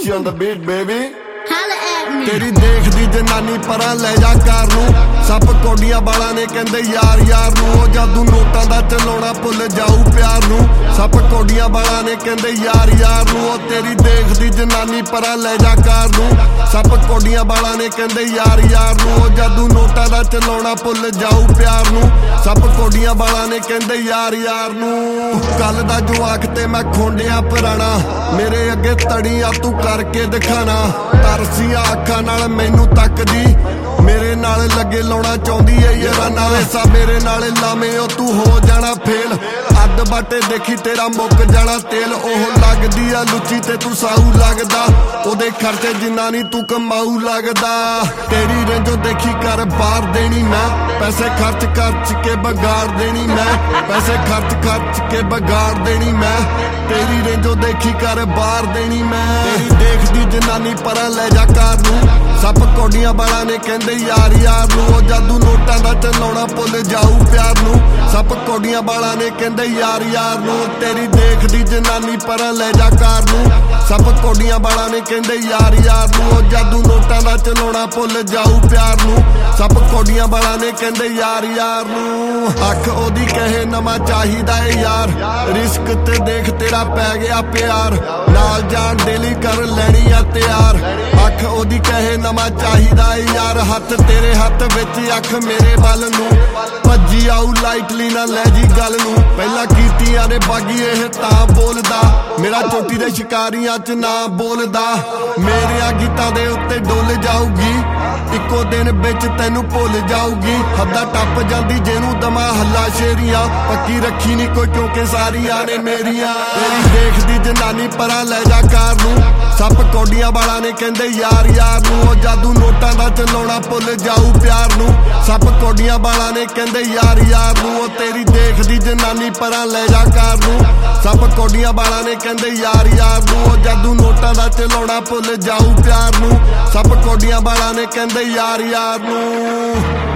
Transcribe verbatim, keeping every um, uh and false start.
Gucci on the beat, baby. Holla at me. तेरी देखदी जनानी परां ले जा कार नूं सप कोडियां बालां ने कहंदे यार यार नूं ओ जादू नोटां दा चलाउणा भुल जाऊ प्यार नूं सप कोडियां बालां ने कहंदे यार यार नूं ओ तेरी देखदी जनानी परां ले जा कार नूं सप कोडियां बालां ने कहंदे यार यार नूं ओ जादू नोटां दा चलाउणा भुल जाऊ प्यार नूं सप कोडियां बालां ने कहंदे यार यार नूं कल दा जवाक ते मैं खोंडिया पुराना मेरे अगे तड़ी आ तू करके दिखाना तरसिया अखां नाल मैनू तकदी मेरे नाल लगे लाउणा चाहुंदी है याराना ऐसा मेरे नाल लावें ओ तू हो जाना फेल अद बाटे देखी तेरा मुक जाना तेल ओह लगदी आ लुच्ची ते तू साऊ लगदा ओदे खर्चे जिन्ना नी तू कमाऊ लगदा तेरी रेंजो देखी कर बाहर देनी मैं पैसे खर्च खर्च के बगाड़ देनी मैं पैसे खर्च खर्च के बगाड़ देनी मैं तेरी रेंजो देखी कर बाहर देनी मैं तेरी देखदी जनानी परां ले जा कार नूं सप कोडियां बालां ने कहंदे यार यार नूं ओ जादू नोटां दा चलाउणा भुल जाऊ प्यार नूं सप कोडियां बालां ने कहंदे यार यार नूं तेरी देखदी जनानी परां ले जा कार नूं सप कोडियां बालां ने कहंदे यार यार नूं ओ जादू नोटां दा चलाउणा भुल जाऊ प्यार नूं सप कोडियां बालां ने कहंदे यार यार नूं अख ओदी कहे नवां चाहीदा ए यार रिस्क ते देख तेरा पै गया प्यार नाल जान दे लई कर लैणी आ तैयार अख ओदी कहे नवां चाहीदा ए यार हथ तेरे हथ विच अख मेरे वल नूं भज्जी आऊ लाइटली ना लै जी गल नूं पहला कीतियां ने बागी एह तां बोलदा मेरा चोटी दे शिकारियां च ना बोलदा मेरे गीतां दे उत्ते डुल जाऊगी इक्को दिन बिच तैनू भुल जाऊगी हद्दां टप जांदी जेनू दमा हल्ला शेरियां पक्की रखी नी कोई क्योंकि सारियां ने मेरियां तेरी देखदी जनानी परां ले जा कार नूं सप कोडियां बालां ने कहंदे यार यार नूं ओ जादू नोटां दा चलाउणा भुल जाऊ प्यार नूं सप कोडियां बालां ने कहंदे यार यार नूं ओ तेरी देखदी जनानी परां ले जा कार नूं सप कोडियां बालां ने कहंदे यार यार नूं ओ जादू नोटां दा चलाउणा भुल जाऊ प्यार नूं सप कोडियां बालां ने कहंदे यार यार नूं